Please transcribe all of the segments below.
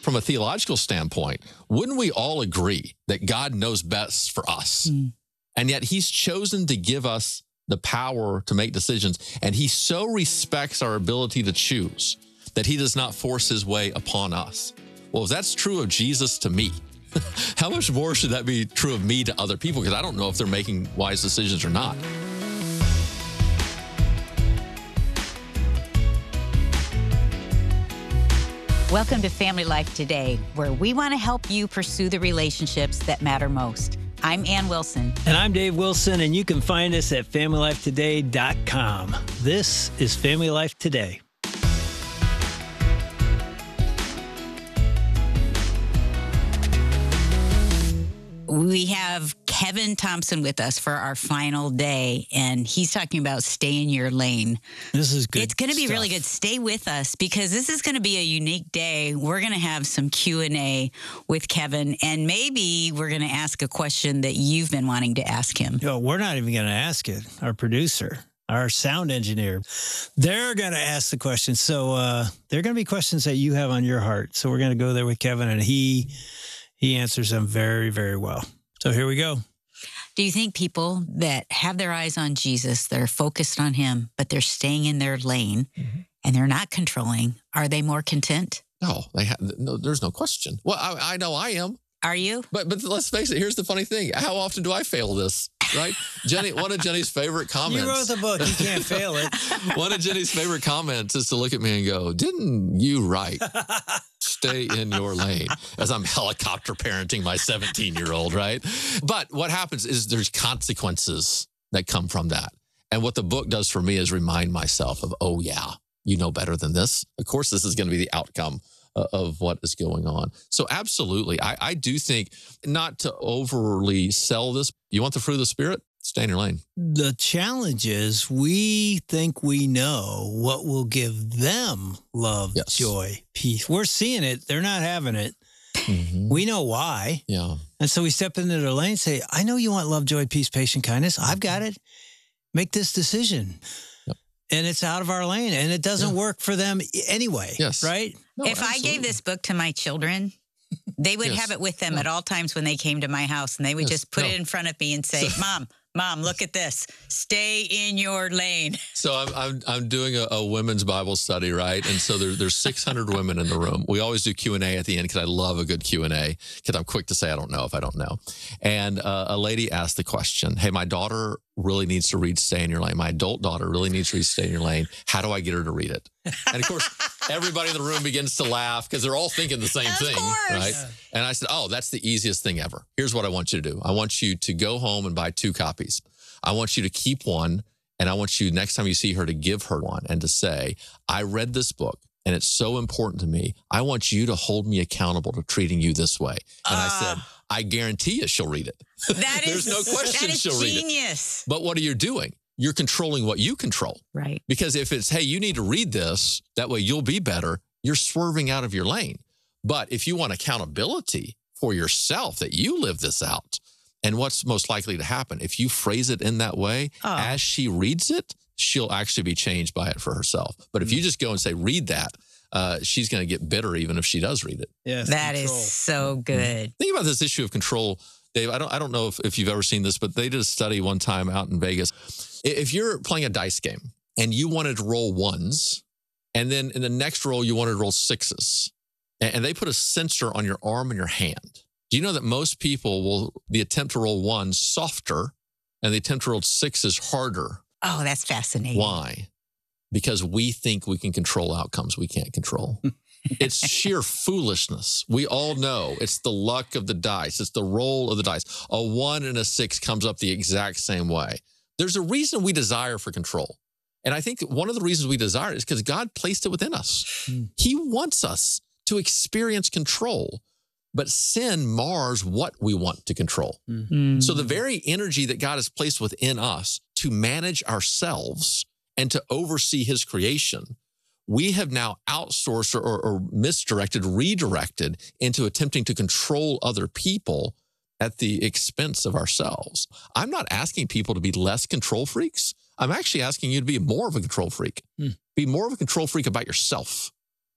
from a theological standpoint, wouldn't we all agree that God knows best for us? And yet he's chosen to give us the power to make decisions. And he so respects our ability to choose that he does not force his way upon us. Well, if that's true of Jesus to me, how much more should that be true of me to other people? Because I don't know if they're making wise decisions or not. Welcome to Family Life Today, where we want to help you pursue the relationships that matter most. I'm Ann Wilson. And I'm Dave Wilson, and you can find us at FamilyLifeToday.com. This is Family Life Today. We have Kevin Thompson with us for our final day, and he's talking about stay in your lane. This is good. It's going to be stuff. really good. Stay with us because this is going to be a unique day. We're going to have some Q&A with Kevin, and maybe we're going to ask a question that you've been wanting to ask him. Yo, we're not even going to ask it. Our producer, our sound engineer, they're going to ask the question. So they're going to be questions that you have on your heart. So we're going to go there with Kevin, and he answers them very, very well. So here we go. Do you think people that have their eyes on Jesus, they're focused on him, but they're staying in their lane and they're not controlling, are they more content? No, there's no question. Well, I know I am. Are you? But let's face it, here's the funny thing. How often do I fail this, right? Jenny, one of Jenny's favorite comments. You wrote the book. You can't fail it. One of Jenny's favorite comments is to look at me and go, didn't you write, stay in your lane, as I'm helicopter parenting my 17-year-old, right? But what happens is there's consequences that come from that. And what the book does for me is remind myself of, oh, yeah, you know better than this. Of course, this is going to be the outcome of what is going on. So absolutely, I do think, not to overly sell this, you want the fruit of the Spirit? Stay in your lane. The challenge is we think we know what will give them love, joy, peace. We're seeing it. They're not having it. We know why. Yeah. And so we step into their lane and say, I know you want love, joy, peace, patience, kindness. I've got it. Make this decision. And it's out of our lane, and it doesn't work for them anyway, right? No, if I gave this book to my children, they would have it with them at all times when they came to my house, and they would just put it in front of me and say, Mom, look at this. Stay in your lane. So I'm doing a women's Bible study, right? And so there's 600 women in the room. We always do Q&A at the end because I love a good Q&A because I'm quick to say I don't know if I don't know. And a lady asked the question, hey, my daughter really needs to read Stay in Your Lane. My adult daughter really needs to read Stay in Your Lane. How do I get her to read it? And of course, everybody in the room begins to laugh because they're all thinking the same thing, right? And I said, oh, that's the easiest thing ever. Here's what I want you to do. I want you to go home and buy 2 copies. I want you to keep one, and I want you, next time you see her, to give her one and to say, I read this book, and it's so important to me. I want you to hold me accountable to treating you this way. And I said, I guarantee you she'll read it. There's no question she'll read it. But what are you doing? You're controlling what you control. Right. Because if it's, hey, you need to read this, that way you'll be better, you're swerving out of your lane. But if you want accountability for yourself, that you live this out, and what's most likely to happen, if you phrase it in that way, as she reads it, she'll actually be changed by it for herself. But if you just go and say, read that, she's going to get bitter even if she does read it. Yes, that is so good. Think about this issue of control, Dave. I don't know if you've ever seen this, but they did a study one time out in Vegas. If you're playing a dice game and you wanted to roll 1s, and then in the next roll you wanted to roll 6s, and they put a sensor on your arm and your hand, do you know that most people will the attempt to roll 1s softer and the attempt to roll 6s harder? Oh, that's fascinating. Why? Because we think we can control outcomes we can't control. It's sheer foolishness. We all know it's the luck of the dice. It's the roll of the dice. A 1 and a 6 comes up the exact same way. There's a reason we desire for control. And I think one of the reasons we desire it is because God placed it within us. He wants us to experience control, but sin mars what we want to control. So the very energy that God has placed within us to manage ourselves and to oversee his creation, we have now outsourced or misdirected, redirected into attempting to control other people at the expense of ourselves. I'm not asking people to be less control freaks. I'm actually asking you to be more of a control freak. Be more of a control freak about yourself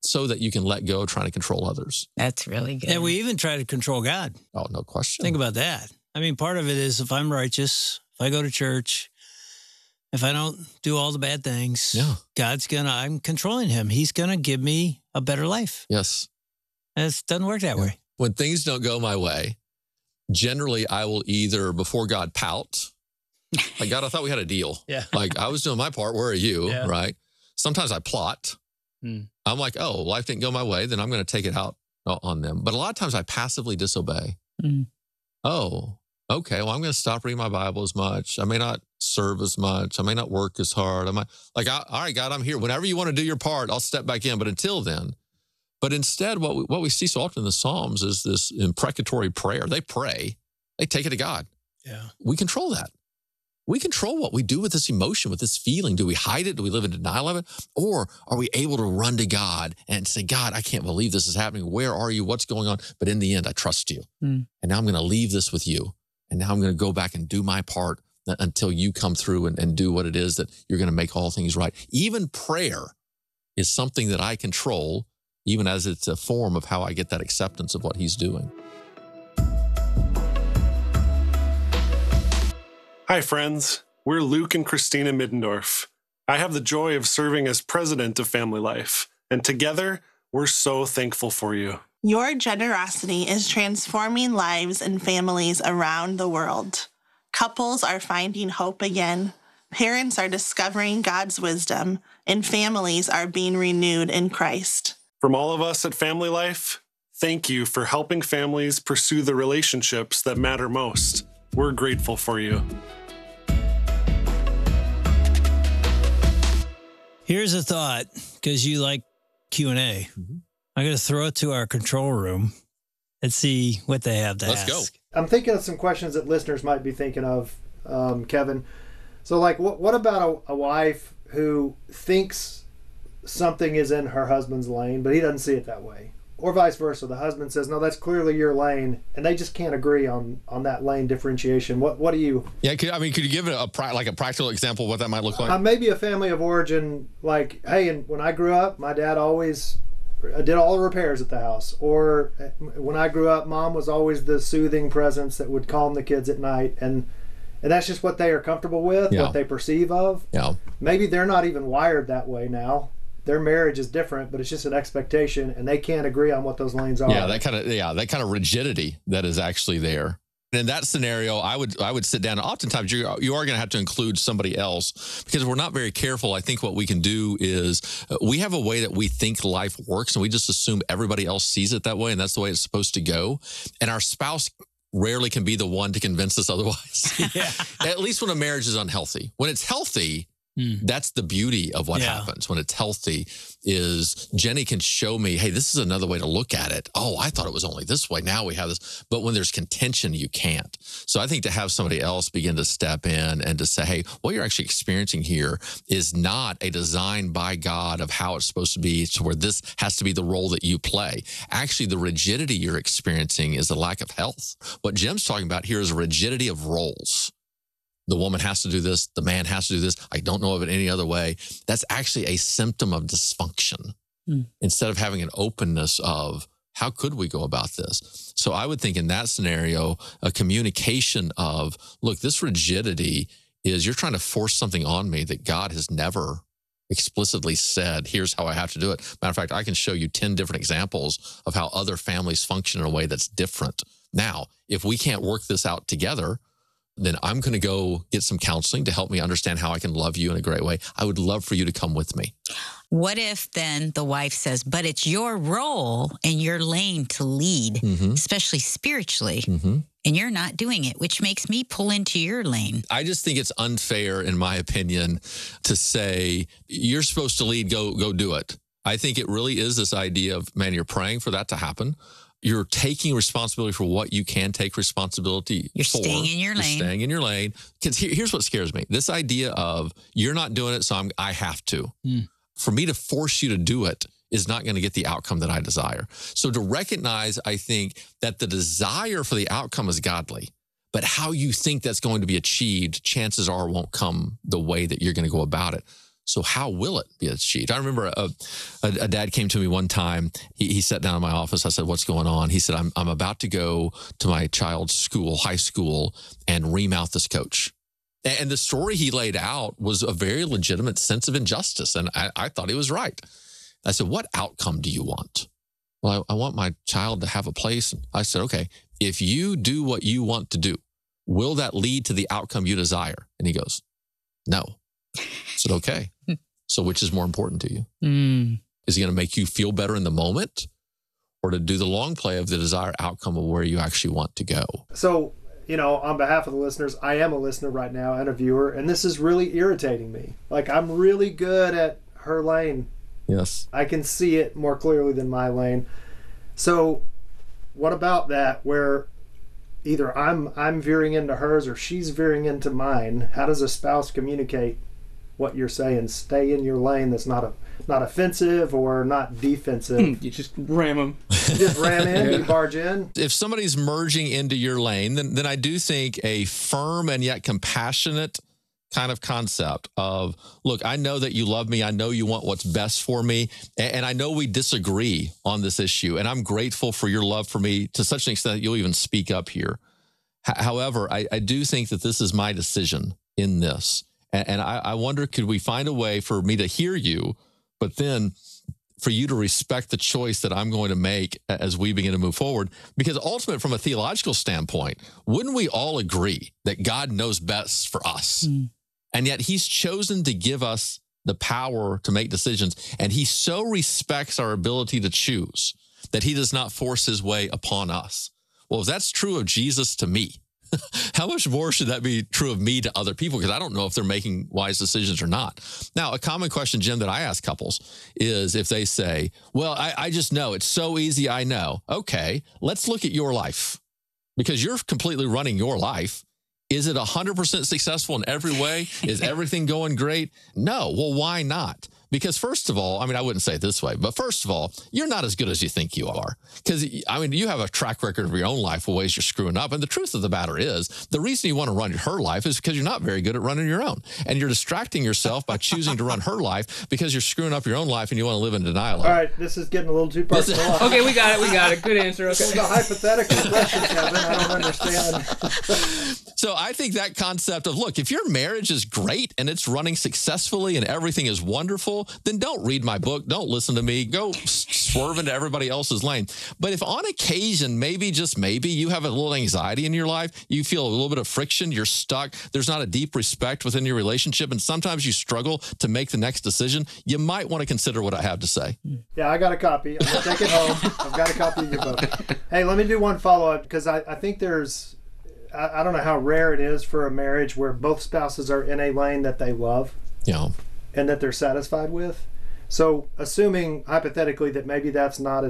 so that you can let go of trying to control others. That's really good. And we even try to control God. Oh, no question. Think about that. I mean, part of it is if I'm righteous, if I go to church, if I don't do all the bad things, I'm controlling him. He's going to give me a better life. Yes. And it doesn't work that way. When things don't go my way, generally I will either before God pout, like, God, I thought we had a deal. Yeah. Like, I was doing my part. Where are you? Yeah. Right. Sometimes I plot. I'm like, oh, life didn't go my way. Then I'm going to take it out on them. But a lot of times I passively disobey. Oh, okay. Well, I'm going to stop reading my Bible as much. I may not serve as much. I may not work as hard. I might all right, God, I'm here. Whenever you want to do your part, I'll step back in. But until then, but instead, what we see so often in the Psalms is this imprecatory prayer. They pray. They take it to God. Yeah. We control that. We control what we do with this emotion, with this feeling. Do we hide it? Do we live in denial of it? Or are we able to run to God and say, God, I can't believe this is happening. Where are you? What's going on? But in the end, I trust you. And now I'm going to leave this with you. And now I'm going to go back and do my part until you come through and do what it is that you're going to make all things right. Even prayer is something that I control, even as it's a form of how I get that acceptance of what he's doing. Hi, friends. We're Luke and Christina Middendorf. I have the joy of serving as president of Family Life, and together, we're so thankful for you. Your generosity is transforming lives and families around the world. Couples are finding hope again, parents are discovering God's wisdom, and families are being renewed in Christ. From all of us at Family Life, thank you for helping families pursue the relationships that matter most. We're grateful for you. Here's a thought, because you like Q&A. I'm going to throw it to our control room and see what they have to ask. Let's go. I'm thinking of some questions that listeners might be thinking of, Kevin. So, like, what about a wife who thinks something is in her husband's lane, but he doesn't see it that way? Or vice versa. The husband says, no, that's clearly your lane, and they just can't agree on that lane differentiation. What do you... Yeah, could you give it a practical example of what that might look like? Maybe a family of origin, like, hey, and when I grew up, my dad always did all the repairs at the house. Or when I grew up, mom was always the soothing presence that would calm the kids at night. And that's just what they are comfortable with, what they perceive of. Yeah. Maybe they're not even wired that way now. Their marriage is different, but it's just an expectation, and they can't agree on what those lanes are. Yeah, that kind of rigidity that is actually there. In that scenario, I would sit down. And oftentimes, you are going to have to include somebody else because if we're not very careful. I think what we can do is we have a way that we think life works, and we just assume everybody else sees it that way, and that's the way it's supposed to go. And our spouse rarely can be the one to convince us otherwise. At least when a marriage is unhealthy. When it's healthy, that's the beauty of what happens when it's healthy is Jenny can show me, hey, this is another way to look at it. Oh, I thought it was only this way. Now we have this. But when there's contention, you can't. So I think to have somebody else begin to step in and to say, hey, what you're actually experiencing here is not a design by God of how it's supposed to be to where this has to be the role that you play. Actually, the rigidity you're experiencing is a lack of health. What Jim's talking about here is a rigidity of roles. The woman has to do this. The man has to do this. I don't know of it any other way. That's actually a symptom of dysfunction instead of having an openness of how could we go about this? So I would think in that scenario, a communication of, look, this rigidity is you're trying to force something on me that God has never explicitly said, here's how I have to do it. Matter of fact, I can show you 10 different examples of how other families function in a way that's different. Now, if we can't work this out together, then I'm going to go get some counseling to help me understand how I can love you in a great way. I would love for you to come with me. What if then the wife says, but it's your role and your lane to lead, especially spiritually, and you're not doing it, which makes me pull into your lane? I just think it's unfair, in my opinion, to say, you're supposed to lead, go do it. I think it really is this idea of, man, you're praying for that to happen. You're taking responsibility for what you can take responsibility You're for. Staying in your lane. You're staying in your lane. Because here's what scares me. This idea of you're not doing it, so I have to. For me to force you to do it is not going to get the outcome that I desire. So to recognize, I think, that the desire for the outcome is godly, but how you think that's going to be achieved, chances are won't come the way that you're going to go about it. So how will it be achieved? I remember a dad came to me one time. He sat down in my office. I said, what's going on? He said, I'm about to go to my child's school, high school, and remount this coach. And the story he laid out was a very legitimate sense of injustice. And I thought he was right. I said, what outcome do you want? Well, I want my child to have a place. And I said, okay, if you do what you want to do, will that lead to the outcome you desire? And he goes, no. I said, okay. So which is more important to you? Is it going to make you feel better in the moment, or to do the long play of the desired outcome of where you actually want to go? So, on behalf of the listeners, I am a listener right now and a viewer, and this is really irritating me. Like, I'm really good at her lane. Yes. I can see it more clearly than my lane. So what about that, where either I'm veering into hers or she's veering into mine? How does a spouse communicate what you're saying? Stay in your lane that's not offensive or not defensive. You just ram them. You just ram in, you barge in. If somebody's merging into your lane, then I do think a firm and yet compassionate kind of concept of, look, I know that you love me. I know you want what's best for me. And I know we disagree on this issue. And I'm grateful for your love for me to such an extent that you'll even speak up here. However, I do think that this is my decision in this. And I wonder, could we find a way for me to hear you, but then for you to respect the choice that I'm going to make as we begin to move forward? Because ultimately, from a theological standpoint, wouldn't we all agree that God knows best for us? And yet he's chosen to give us the power to make decisions. And he so respects our ability to choose that he does not force his way upon us. Well, if that's true of Jesus to me, how much more should that be true of me to other people? Because I don't know if they're making wise decisions or not. Now, a common question, Jim, that I ask couples is if they say, well, I just know it's so easy. I know. Okay, let's look at your life, because you're completely running your life. Is it 100% successful in every way? Is everything going great? No. Well, why not? Because first of all, I wouldn't say it this way, but first of all, you're not as good as you think you are. Because, you have a track record of your own life of ways you're screwing up. And the truth of the matter is, the reason you want to run her life is because you're not very good at running your own. And you're distracting yourself by choosing to run her life because you're screwing up your own life and you want to live in denial. All right, this is getting a little too personal. Okay, we got it. Good answer. Okay. This is a hypothetical question, Kevin. I don't understand. So I think that concept of, look, if your marriage is great and it's running successfully and everything is wonderful, then don't read my book. Don't listen to me. Go swerve into everybody else's lane. But if on occasion, maybe, just maybe, you have a little anxiety in your life, you feel a little bit of friction, you're stuck, there's not a deep respect within your relationship, and sometimes you struggle to make the next decision, you might want to consider what I have to say. Yeah, I got a copy. I'm going to take it home. I've got a copy of your book. Hey, let me do one follow-up, because I think there's, I don't know how rare it is for a marriage where both spouses are in a lane that they love, and that they're satisfied with. So assuming hypothetically that maybe that's not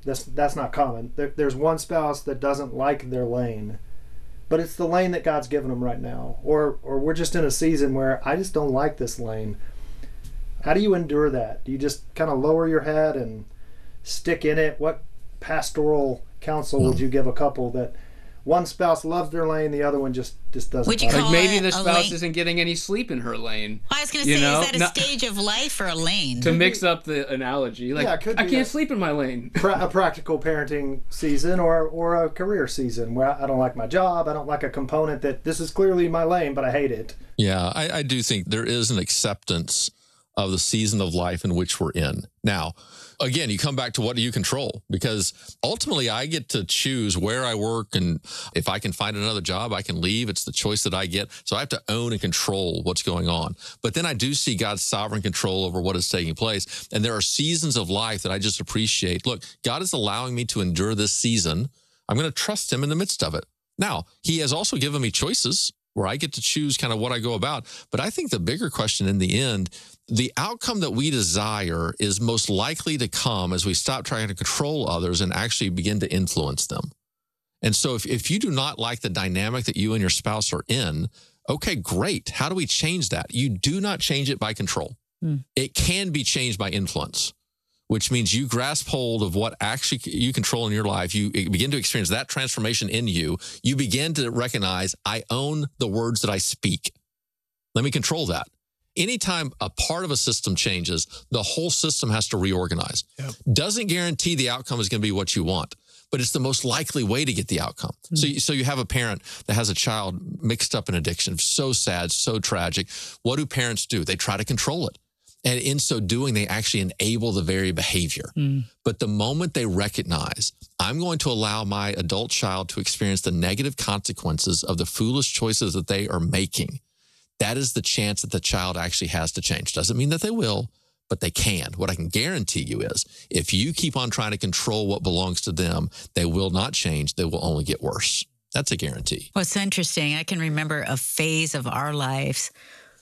common. There's one spouse that doesn't like their lane, but it's the lane that God's given them right now. Or we're just in a season where I just don't like this lane. How do you endure that? Do you just kind of lower your head and stick in it? What pastoral counsel would you give a couple that one spouse loves their lane, the other one just doesn't? Would you call like maybe it the spouse isn't getting any sleep in her lane. I was going to say, is that a stage of life or a lane? To mix up the analogy, like, yeah, I can't sleep in my lane. A practical parenting season or a career season where I don't like my job, I don't like a component that this is clearly my lane, but I hate it. Yeah, I do think there is an acceptance of the season of life in which we're in. Now, again, you come back to what do you control? Because ultimately I get to choose where I work, and if I can find another job, I can leave. It's the choice that I get. So I have to own and control what's going on. But then I do see God's sovereign control over what is taking place. And there are seasons of life that I just appreciate. Look, God is allowing me to endure this season. I'm going to trust him in the midst of it. Now, he has also given me choices where I get to choose kind of what I go about. But I think the bigger question in the end, the outcome that we desire is most likely to come as we stop trying to control others and actually begin to influence them. And so if you do not like the dynamic that you and your spouse are in, okay, great. How do we change that? You do not change it by control. It can be changed by influence, which means you grasp hold of what actually you control in your life. You begin to experience that transformation in you. You begin to recognize, I own the words that I speak. Let me control that. Anytime a part of a system changes, the whole system has to reorganize. Yep. Doesn't guarantee the outcome is going to be what you want, but it's the most likely way to get the outcome. So you have a parent that has a child mixed up in addiction. So sad, so tragic. What do parents do? They try to control it. And in so doing, they actually enable the very behavior. But the moment they recognize, I'm going to allow my adult child to experience the negative consequences of the foolish choices that they are making, that is the chance that the child actually has to change. Doesn't mean that they will, but they can. What I can guarantee you is if you keep on trying to control what belongs to them, they will not change. They will only get worse. That's a guarantee. Well, it's interesting. I can remember a phase of our lives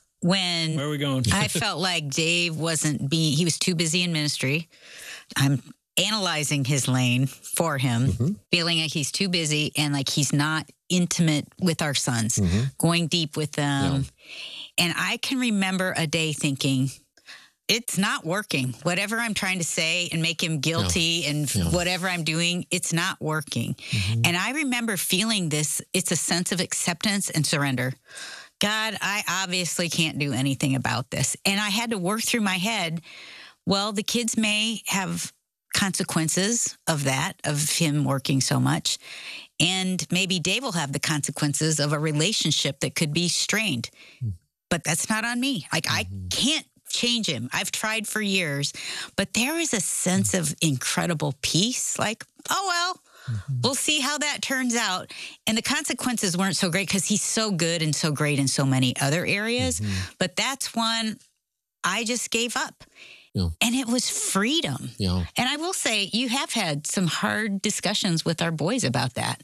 when Where are we going? I felt like Dave he was too busy in ministry. I'm analyzing his lane for him, feeling like he's too busy and like he's not intimate with our sons, going deep with them. And I can remember a day thinking, it's not working. Whatever I'm trying to say and make him guilty and whatever I'm doing, it's not working. And I remember feeling this, it's a sense of acceptance and surrender. God, I obviously can't do anything about this. And I had to work through my head, well, the kids may have consequences of that, of him working so much. And maybe Dave will have the consequences of a relationship that could be strained. But that's not on me. Like, I can't change him. I've tried for years. But there is a sense of incredible peace. Like, oh, well, we'll see how that turns out. And the consequences weren't so great because he's so good and so great in so many other areas. But that's one I just gave up. And it was freedom. And I will say, you have had some hard discussions with our boys about that.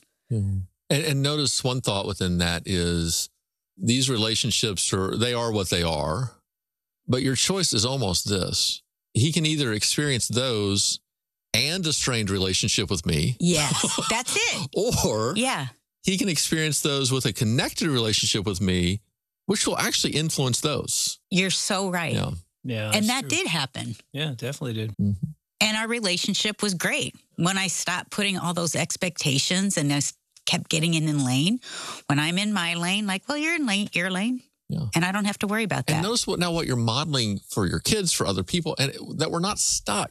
And notice one thought within that is these relationships they are what they are, but your choice is almost this. He can either experience those and a strained relationship with me. Yes, that's it. Or he can experience those with a connected relationship with me, which will actually influence those. You're so right. Yeah, and that did happen. Yeah, definitely did. And our relationship was great. When I stopped putting all those expectations and I kept getting in lane, when I'm in my lane, like, well, you're in your lane. And I don't have to worry about that. And notice what you're modeling for your kids, for other people, and that we're not stuck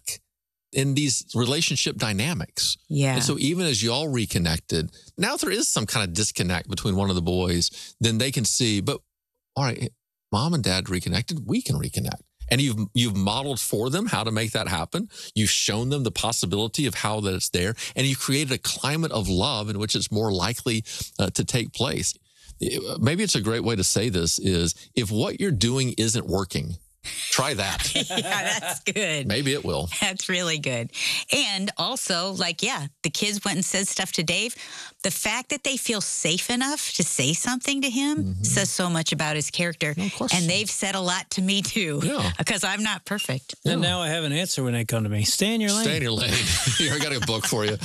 in these relationship dynamics. And so even as y'all reconnected, now if there is some kind of disconnect between one of the boys, then they can see, but all right, mom and dad reconnected, we can reconnect. And you've modeled for them how to make that happen. You've shown them the possibility of how that it's there. And you created a climate of love in which it's more likely to take place. Maybe it's a great way to say this is, if what you're doing isn't working, try that. That's good. Maybe it will. That's really good. And also, like, the kids went and said stuff to Dave. The fact that they feel safe enough to say something to him says so much about his character. And they've said a lot to me too, because I'm not perfect. And now I have an answer when they come to me. Stay in your lane. Stay in your lane. Here, I got a book for you.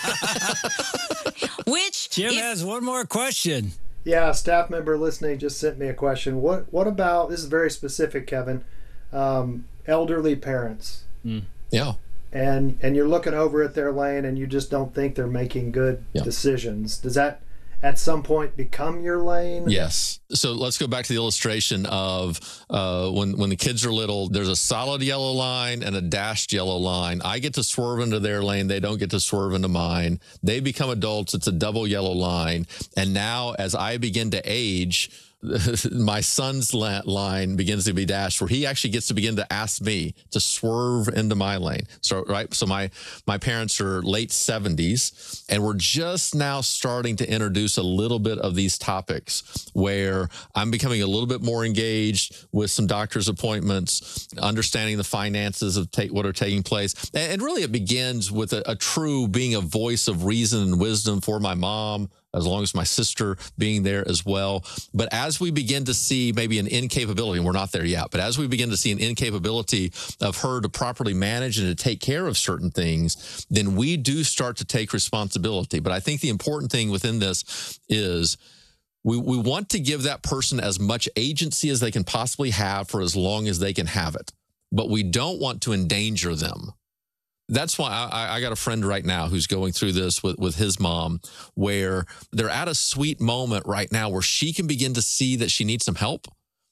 Jim has one more question. Yeah, a staff member listening just sent me a question. What about, this is very specific, Kevin, elderly parents? Yeah. And you're looking over at their lane and you just don't think they're making good decisions. Does that at some point become your lane? Yes. So let's go back to the illustration of when the kids are little, there's a solid yellow line and a dashed yellow line. I get to swerve into their lane. They don't get to swerve into mine. They become adults. It's a double yellow line. And now as I begin to age, my son's line begins to be dashed, where he actually gets to begin to ask me to swerve into my lane. So, right. So my parents are late 70s, and we're just now starting to introduce a little bit of these topics where I'm becoming a little bit more engaged with some doctor's appointments, understanding the finances of what are taking place. And really it begins with a true being a voice of reason and wisdom for my mom, as long as my sister being there as well. But as we begin to see maybe an incapability, and we're not there yet, but as we begin to see an incapability of her to properly manage and to take care of certain things, then we do start to take responsibility. But I think the important thing within this is we want to give that person as much agency as they can possibly have for as long as they can have it. But we don't want to endanger them. That's why I got a friend right now who's going through this with his mom, where they're at a sweet moment right now where she can begin to see that she needs some help.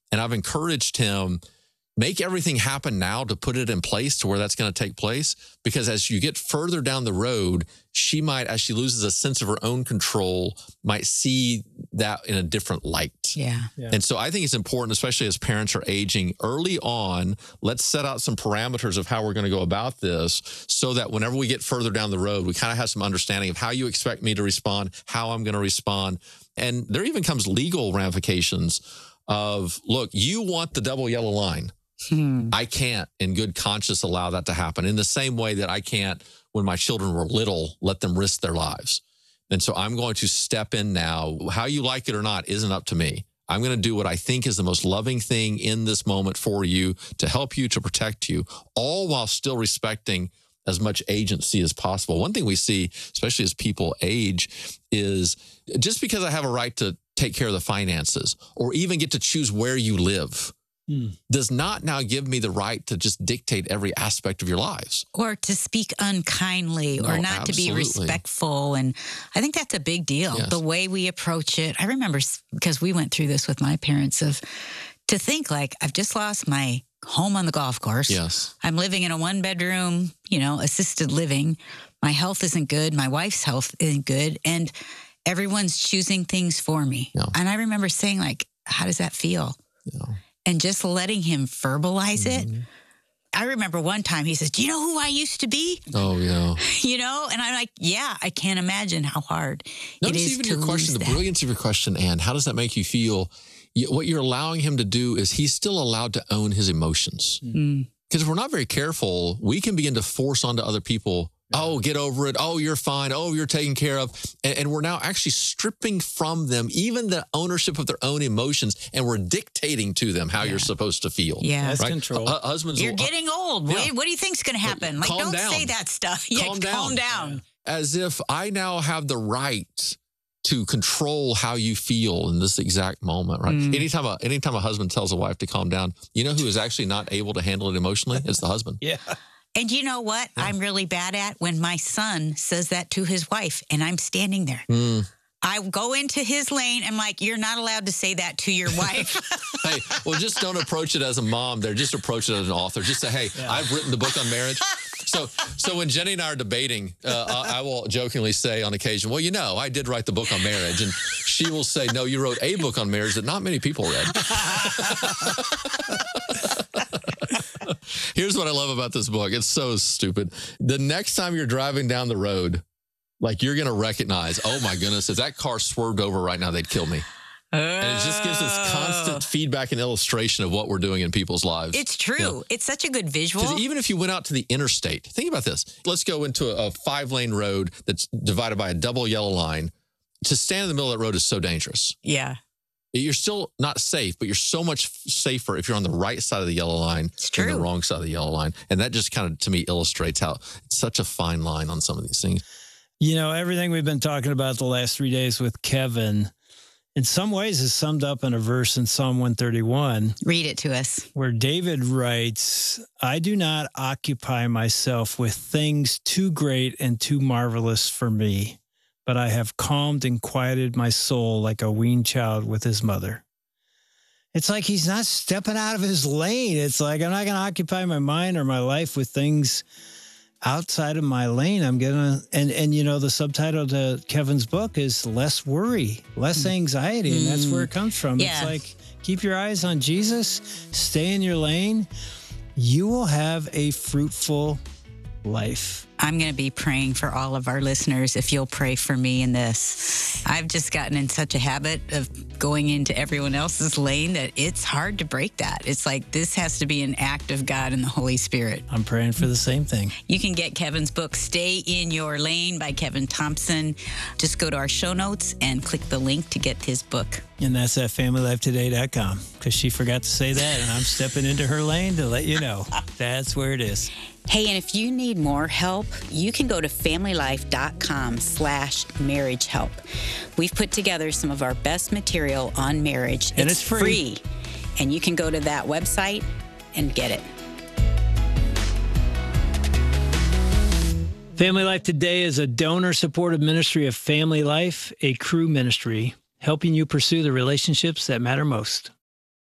And I've encouraged him, make everything happen now to put it in place to where that's going to take place. Because as you get further down the road, she might, as she loses a sense of her own control, might see that in a different light. Yeah. And so I think it's important, especially as parents are aging, early on, let's set out some parameters of how we're going to go about this so that whenever we get further down the road, we kind of have some understanding of how you expect me to respond, how I'm going to respond. And there even comes legal ramifications of, look, you want the double yellow line. I can't in good conscience allow that to happen in the same way that I can't, when my children were little, let them risk their lives. And so I'm going to step in now. How you like it or not isn't up to me. I'm going to do what I think is the most loving thing in this moment for you, to help you, to protect you, all while still respecting as much agency as possible. One thing we see, especially as people age, is just because I have a right to take care of the finances or even get to choose where you live, does not now give me the right to just dictate every aspect of your lives. Or to speak unkindly or not to be respectful. And I think that's a big deal, the way we approach it. I remember, because we went through this with my parents, to think like, I've just lost my home on the golf course. Yes. I'm living in a 1-bedroom, assisted living. My health isn't good. My wife's health isn't good. And everyone's choosing things for me. Yeah. And I remember saying, like, how does that feel? Yeah. And just letting him verbalize it. I remember one time he says, do you know who I used to be? Oh, yeah. And I'm like, yeah, I can't imagine how hard it is even to your question, lose the that. brilliance of your question, Ann, how does that make you feel? What you're allowing him to do is he's still allowed to own his emotions. Because if we're not very careful, we can begin to force onto other people, oh, get over it. Oh, you're fine. Oh, you're taken care of. And we're now actually stripping from them even the ownership of their own emotions, and we're dictating to them how you're supposed to feel. Yeah, that's control. Husbands, you're getting old. Yeah. What do you think's going to happen? Like, don't say that stuff. Calm down. As if I now have the right to control how you feel in this exact moment, right? Anytime a husband tells a wife to calm down, you know who is actually not able to handle it emotionally? It's the husband. Yeah. And you know what I'm really bad at? When my son says that to his wife and I'm standing there. I go into his lane and like, you're not allowed to say that to your wife. Hey, well, just don't approach it as a mom there. Just approach it as an author. Just say, hey, I've written the book on marriage. So when Jenny and I are debating, I will jokingly say on occasion, well, I did write the book on marriage. And she will say, no, you wrote a book on marriage that not many people read. Here's what I love about this book. It's so stupid. The next time you're driving down the road, like, you're going to recognize, oh my goodness, if that car swerved over right now, they'd kill me. And it just gives us constant feedback and illustration of what we're doing in people's lives. It's true. It's such a good visual. Because even if you went out to the interstate, think about this. Let's go into a 5-lane road that's divided by a double yellow line. To stand in the middle of that road is so dangerous. Yeah. You're still not safe, but you're so much safer if you're on the right side of the yellow line than the wrong side of the yellow line. And that just kind of, to me, illustrates how it's such a fine line on some of these things. Everything we've been talking about the last 3 days with Kevin, in some ways is summed up in a verse in Psalm 131. Read it to us. Where David writes, I do not occupy myself with things too great and too marvelous for me, but I have calmed and quieted my soul like a weaned child with his mother. It's like he's not stepping out of his lane. It's like, I'm not going to occupy my mind or my life with things outside of my lane. I'm going to, and the subtitle to Kevin's book is Less Worry, Less Anxiety. And that's where it comes from. Yeah. It's like, keep your eyes on Jesus, stay in your lane. You will have a fruitful life. I'm going to be praying for all of our listeners if you'll pray for me in this. I've just gotten in such a habit of going into everyone else's lane that it's hard to break that. It's like, this has to be an act of God and the Holy Spirit. I'm praying for the same thing. You can get Kevin's book, Stay in Your Lane by Kevin Thompson. Just go to our show notes and click the link to get his book. And that's at FamilyLifeToday.com, because she forgot to say that, and I'm stepping into her lane to let you know. That's where it is. Hey, and if you need more help, you can go to FamilyLife.com/marriage help. We've put together some of our best material on marriage. And it's free. And you can go to that website and get it. Family Life Today is a donor-supported ministry of Family Life, a Cru ministry, helping you pursue the relationships that matter most.